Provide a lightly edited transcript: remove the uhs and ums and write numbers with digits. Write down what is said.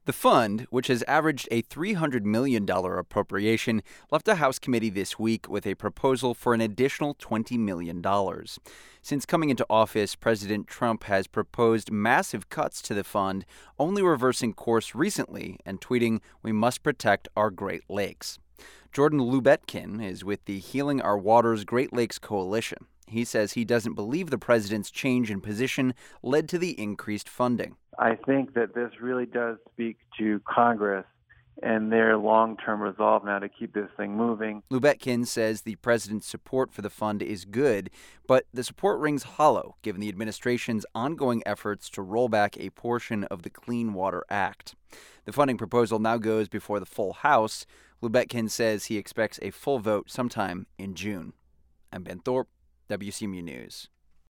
The fund, which has averaged a $300 million appropriation, left a House committee this week with a proposal for an additional $20 million. Since coming into office, President Trump has proposed massive cuts to the fund, only reversing course recently and tweeting, "We must protect our Great Lakes." Jordan Lubetkin is with the Healing Our Waters Great Lakes Coalition. He says he doesn't believe the president's change in position led to the increased funding. I think that this really does speak to Congress and their long-term resolve now to keep this thing moving. Lubetkin says the president's support for the fund is good, but the support rings hollow given the administration's ongoing efforts to roll back a portion of the Clean Water Act. The funding proposal now goes before the full House. Lubetkin says he expects a full vote sometime in June. I'm Ben Thorpe, WCMU News.